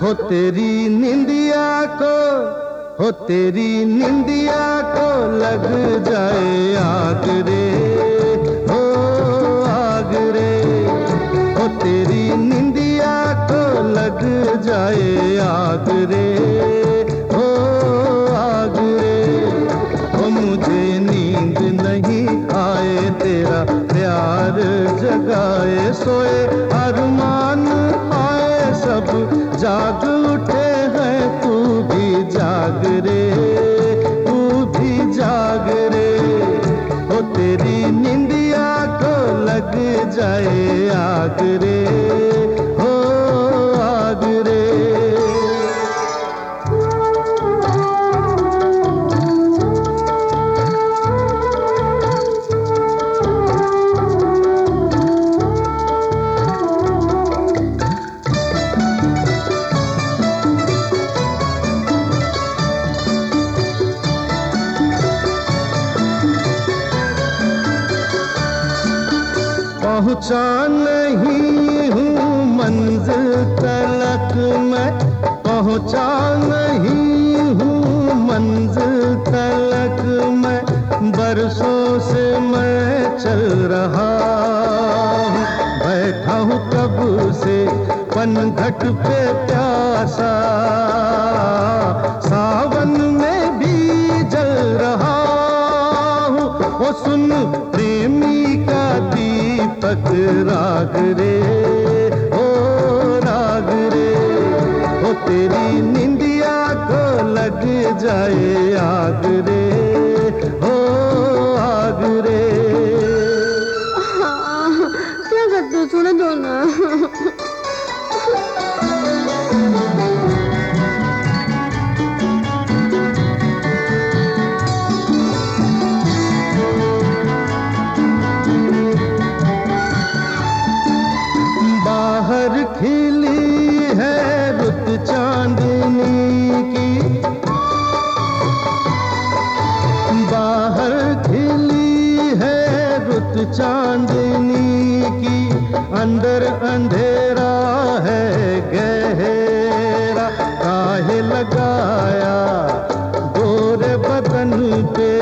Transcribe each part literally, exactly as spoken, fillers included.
हो तेरी निंदिया को, हो तेरी निंदिया को लग जाए आग रे, हो आग रे। हो तेरी निंदिया को लग जाए आग रे, हो आग रे। हो मुझे नींद नहीं आए तेरा प्यार जगाए, सोए अरमान आए सब जाग उठे हैं, तू भी जाग रे, तू भी जाग रे। हो तेरी निंदिया को लग जाए आग रे, हो आग रे। पहुँचा नहीं हूँ मंजिल तलक मैं, पहुँचा नहीं हूँ मंजिल तलक मैं, बरसों से मैं चल रहा हूँ। बैठा हूँ कब से पनघट पे प्यासा, सावन में भी जल रहा हूँ। वो सुन प्रेमी का दीपक राग रे, ओ राग रे। हो तेरी निंदिया को लग जाए आग रे, हो आग रे। हाँ, क्या करते हो, छोड़ दो ना। बाहर खिली है रुत चांदनी की, बाहर खिली है रुत चांदनी की, अंदर अंधेरा है गहरा। काहे लगाया गोरे बदन पे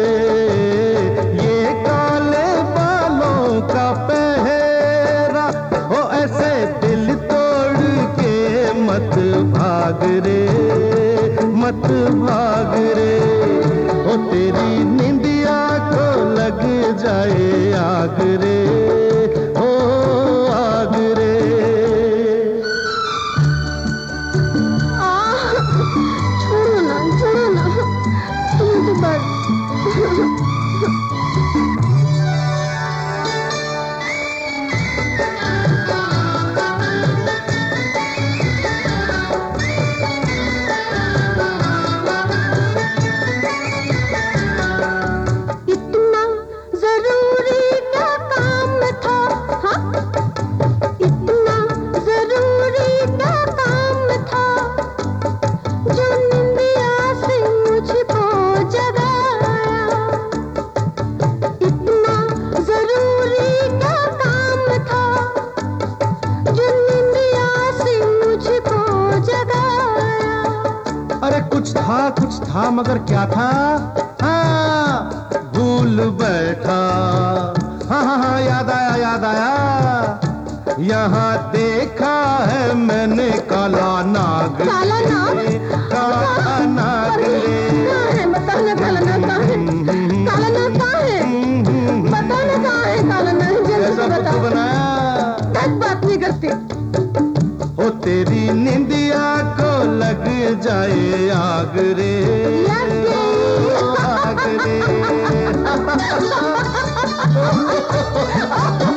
ये काले बालों का पहरा। हो ऐसे दिल तोड़ के मत भाग रे, मत भाग रे। हो तेरी निंदिया को लग जाए आग रे, हो आग रे। आ, छोड़ो ना, छोड़ो ना, तुम्हें तो बस। इतना जरूरी क्या काम था, हाँ? इतना जरूरी क्या काम था, जो निंदिया से मुझको जगाया। इतना जरूरी क्या काम था, जो निंदिया से मुझको जगाया। अरे कुछ था, कुछ था, मगर क्या था? हाँ, भूल बैठा। हाँ हाँ हाँ, याद आया, याद आया। यहाँ देखा है मैंने काला नाग। काला नाग? काला नाग रे। कहाँ है? बताना काला नाग कहाँ है? काला नाग कहाँ है? बताना कहाँ है काला नाग? जल्दी से बता। बनाया दस बात नहीं करती। हो तेरी निंदिया को लग जाए आग रे, आग रे।